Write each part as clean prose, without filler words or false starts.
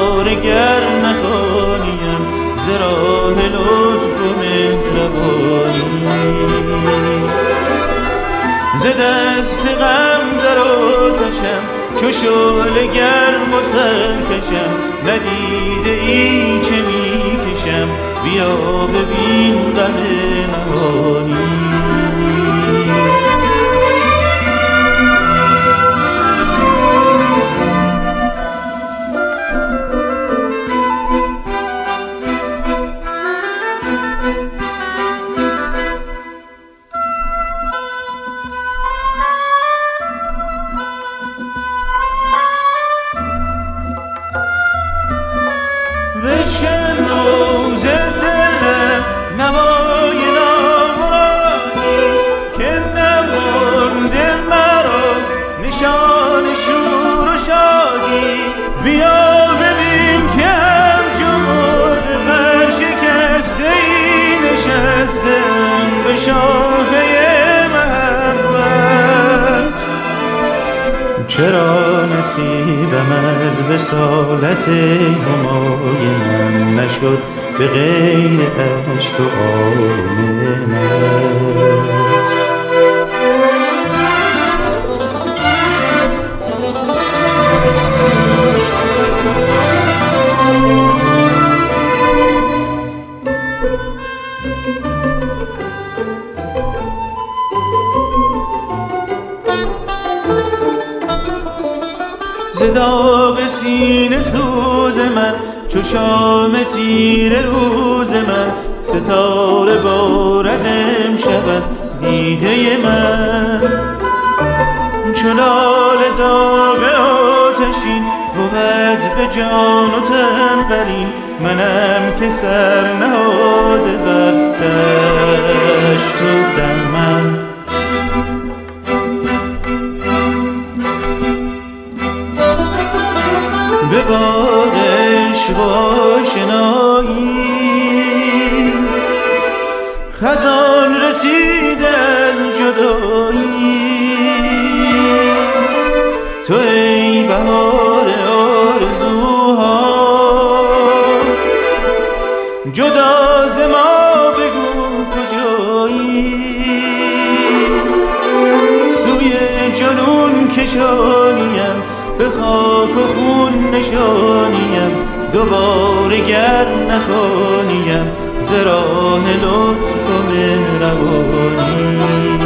دوباره گر نخوانیم ز راه لطف و مهربانی. ز دست غم در آتشم چو شعله گرم و سرکشم، ندیده ای چه میکشم بیا ببین غم نهانی. بشنو ز دلم نوای نامرادی که نمانده مرا نشان شور و شادی. بیا ببین که همچو مرغ برشکسته ای نشستم به شاخه محبت. چرا نصیبم از وصالت همای من نشد به غیر اشک و آمنت. ز داغ سینه سوز من چو شام تیره روز من، ستاره بارد امشب از دیده من. چو لاله داغ آتشین بود به جان و تن قرین، منم که سر نهاده بر دشت و دمن. به باغ عشق و آشنایی خزان رسیده از جدایی. تو ای بهار آرزوها جدا ز ما بگو کجایی. سوی جنون کشانیم به خاک و خون نشانیم، دوباره گر نخوانیم ز راه لطف و مهربانی.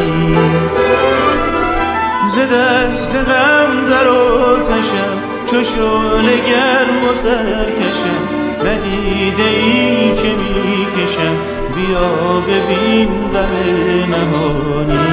ز دست غم در آتشم چو شعله گرم و سرکشم، ندیده ای چه میکشم بیا ببین غم نهانی.